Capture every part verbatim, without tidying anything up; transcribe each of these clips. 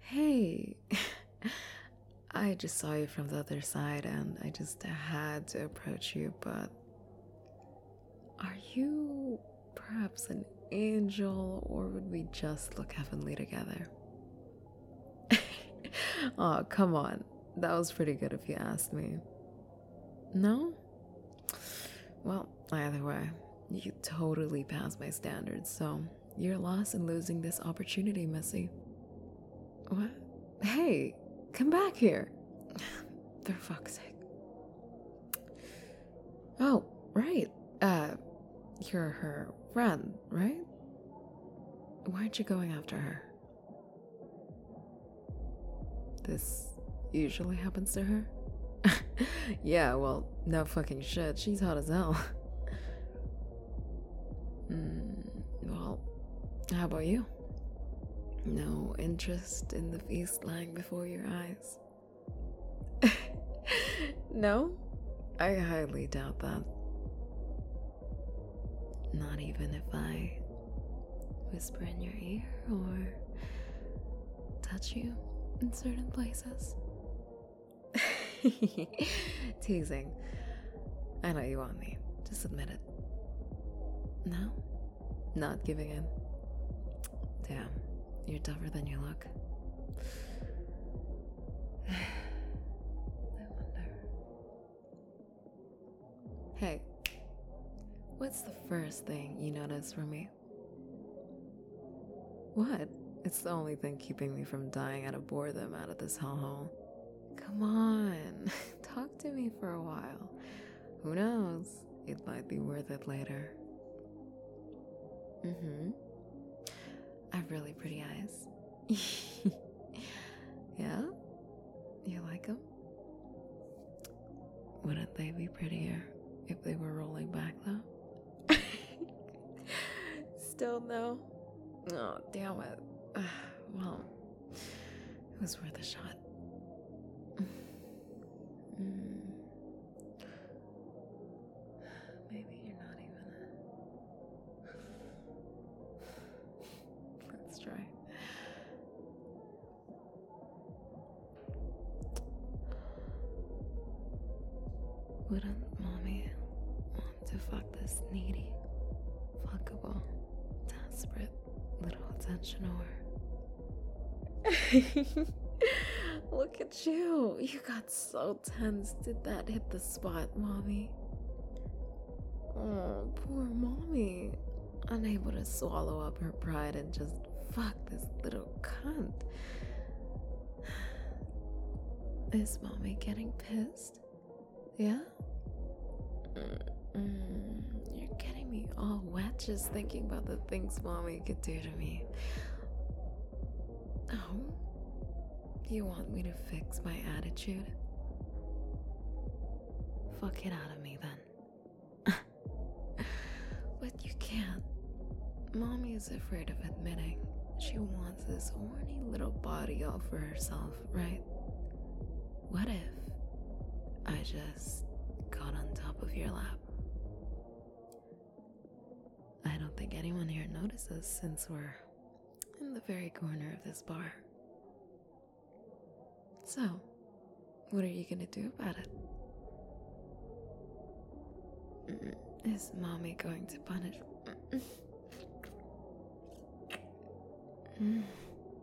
Hey, I just saw you from the other side and I just had to approach you, but are you perhaps an angel or would we just look heavenly together? Oh, come on. That was pretty good if you asked me. No? Well, either way, you totally passed my standards, so you're lost in losing this opportunity, Missy. What? Hey, come back here. For fuck's sake. Oh, right. Uh, you're her friend, right? Why aren't you going after her? This usually happens to her? Yeah, well, no fucking shit. She's hot as hell. mm, well, how about you? No interest in the feast lying before your eyes? No? I highly doubt that. Not even if I whisper in your ear or touch you in certain places. Teasing. I know you want me. Just admit it. No? Not giving in? Damn, you're tougher than you look. I wonder. Hey, what's the first thing you notice from me? What? It's the only thing keeping me from dying out of boredom out of this hellhole. Come on, talk to me for a while. Who knows? It might be worth it later. Mm-hmm. I've really pretty eyes. Yeah? You like them? Wouldn't they be prettier if they were rolling back, though? Still no? Oh, damn it. Well, it was worth a shot. Mm. Maybe you're not even a... Let's try. Wouldn't mommy want to fuck this needy, fuckable, desperate little attention whore? Look at you. You got so tense. Did that hit the spot, mommy? Oh, poor mommy. Unable to swallow up her pride and just fuck this little cunt. Is mommy getting pissed? Yeah? Mm-mm. You're getting me all wet just thinking about the things mommy could do to me. Oh? You want me to fix my attitude? Fuck it out of me then. But you can't. Mommy is afraid of admitting she wants this horny little body all for herself, right? What if I just got on top of your lap? I don't think anyone here notices since we're in the very corner of this bar. So, what are you gonna do about it? Is mommy going to punish? Mm.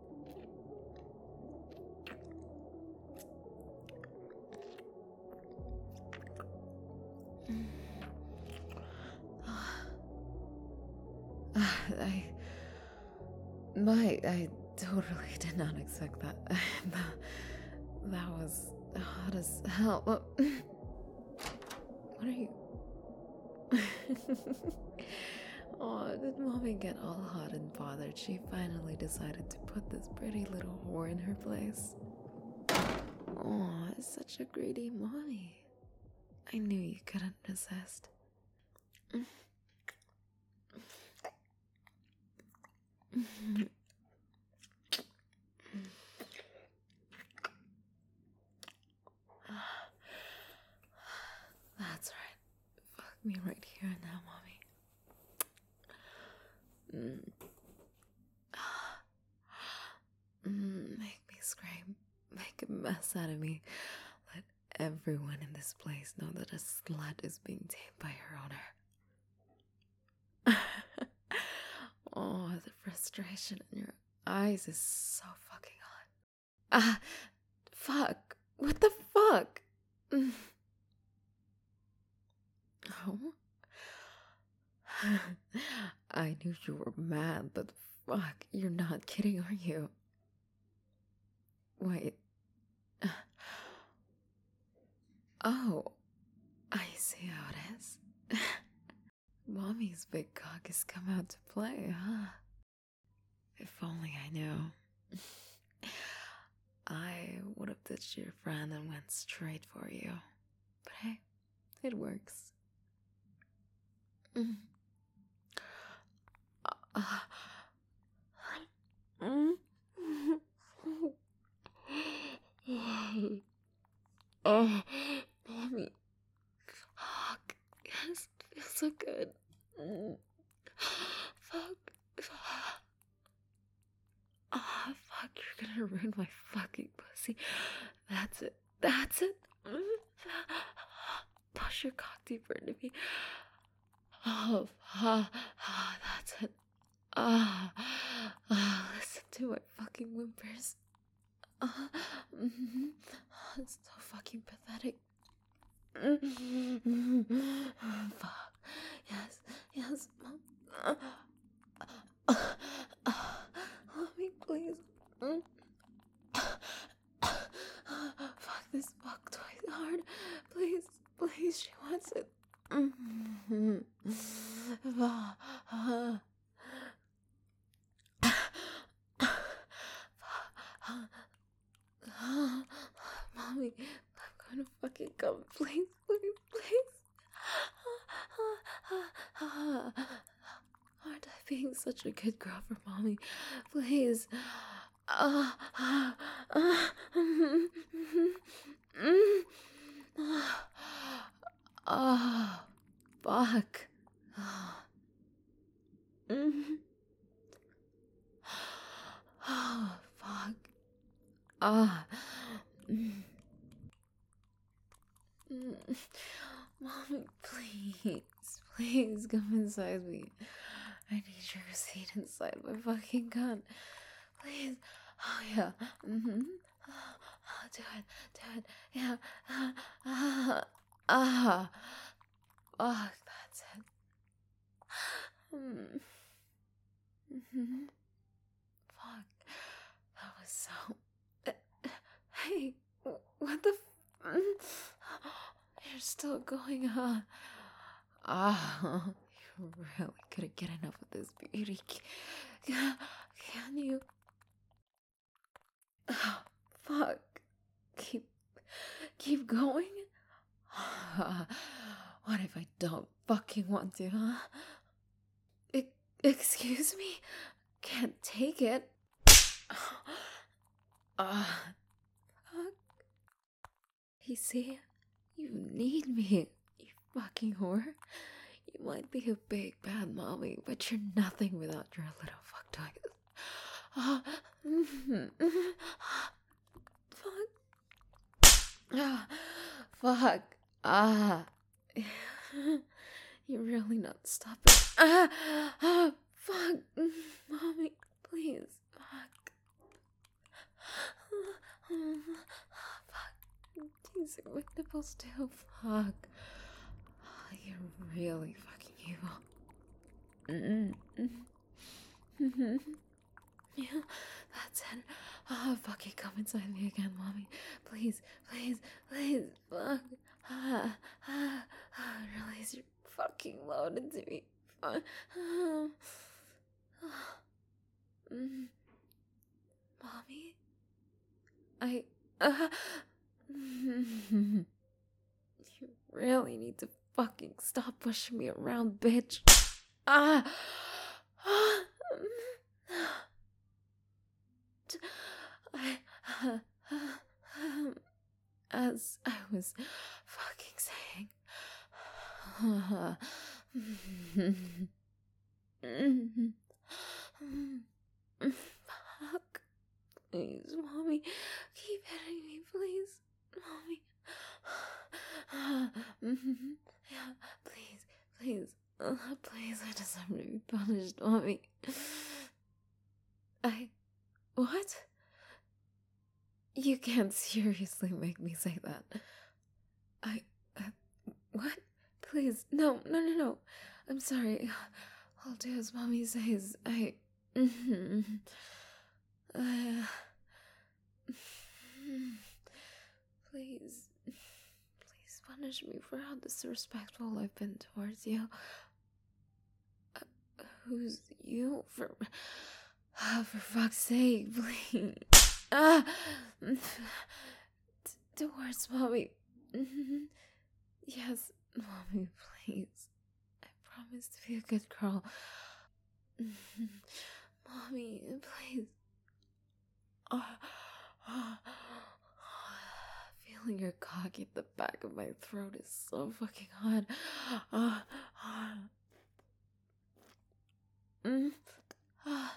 I, my, I totally did not expect that. that, that was hot as hell. What are you? Oh, did mommy get all hot and bothered? She finally decided to put this pretty little whore in her place. Oh, such a greedy mommy. I knew you couldn't resist. That's right. Fuck me right here and now, mommy. Mm. Mm, make me scream, make a mess out of me. Let everyone in this place know that a slut is being tamed by her owner. Oh, the frustration in your eyes is so fucking hot. Ah, fuck. What the fuck? Oh? I knew you were mad, but fuck, you're not kidding, are you? Wait. Oh, I see how it is. Mommy's big cock has come out to play, huh? If only I knew. I would have ditched your friend and went straight for you. But hey, it works. Mm. Uh, mm. Oh, mommy. Fuck. Yes, it feels so good. Mm. Fuck. Ah, oh, fuck, you're gonna ruin my fucking pussy. That's it. That's it. Push your cock deeper into me. Oh, ah, ah, that's it. Ah, ah, listen to my fucking whimpers. Ah, mm-hmm. It's so fucking pathetic. Fuck. Yes, yes, mom. Mommy, please. Fuck this fuck twice hard. Please, please, she wants it. Mommy, I'm gonna fucking come. Please, please, please. Aren't I being such a good girl for mommy? Please. Uh, uh, uh, oh, fuck. Oh, fuck. Ah. Mommy, please, please come inside me. I need your receipt inside my fucking gun. Please. Oh, yeah. Mm-hmm. Oh, do it. Do it. Yeah. Ah. Ah. Ah. Fuck, that's it. Mm-hmm. Fuck. That was so... Hey, what the... F- You're still going on. Ah, you really couldn't get enough of this beauty. Can you? Oh, fuck. Keep, keep going? What if I don't fucking want to, huh? I- excuse me? Can't take it. Ah, fuck. You see? You need me, you fucking whore. You might be a big bad mommy, but you're nothing without your little fuck toys. Ah, fuck. Ah, fuck. Ah. You're really not stopping. Ah, ah, fuck. Mommy, please. Fuck. Fuck. Teasing my nipples too. Fuck. You're really fucking evil. Mm-mm. Yeah, that's it. Ah, fucking come inside me again, mommy. Please, please, please. Fuck. Ah, ah, ah, release your fucking load into me. Fuck. Ah, ah. Mm. Mommy? I. Uh, you really need to fucking stop pushing me around, bitch. Ah! I, as I was fucking saying, fuck, Please, mommy, keep hitting me, please. Mommy. Mhm. Yeah, please, please, uh, please, I deserve to be punished, mommy. I. What? You can't seriously make me say that. I. I what? Please, no, no, no, no. I'm sorry. I'll do as mommy says. I. Uh, please, please punish me for how disrespectful I've been towards you. Uh, who's you? For, uh, for fuck's sake, please. Ah, D- towards mommy. Yes, mommy, please. I promise to be a good girl. Mommy, please. Uh, uh, feeling your cock at the back of my throat is so fucking hot. Uh, uh, mm, uh,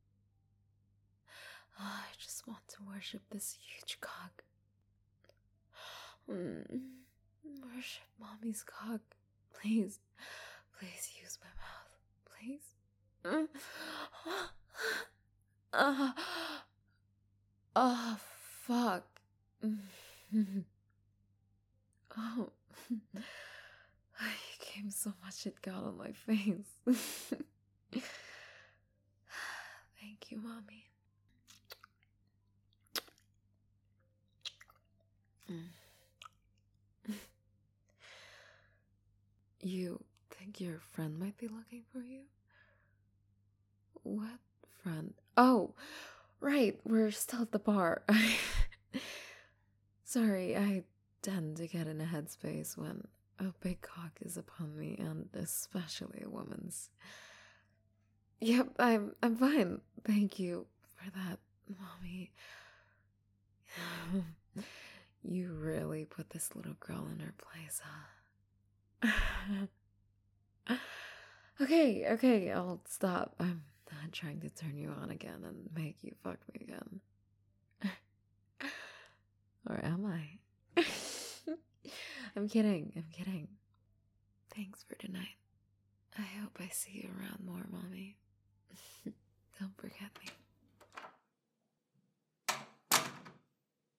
I just want to worship this huge cock. Mm, worship mommy's cock. Please, please use my mouth. Please. Mm. Uh, oh, fuck. Oh, I came so much it got on my face. Thank you, mommy. You think your friend might be looking for you? What friend? Oh, right, we're still at the bar. Sorry, I tend to get in a headspace when a big cock is upon me, and especially a woman's. Yep, I'm I'm fine. Thank you for that, mommy. You really put this little girl in her place, huh? Okay, okay, I'll stop. I'm not trying to turn you on again and make you fuck me again. Or am I? I'm kidding, I'm kidding. Thanks for tonight. I hope I see you around more, mommy. Don't forget me.